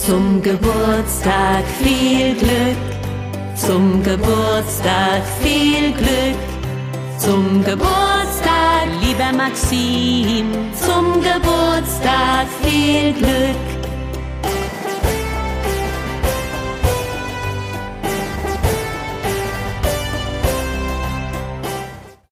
Zum Geburtstag viel Glück, zum Geburtstag viel Glück, zum Geburtstag, lieber Maxim, zum Geburtstag viel Glück.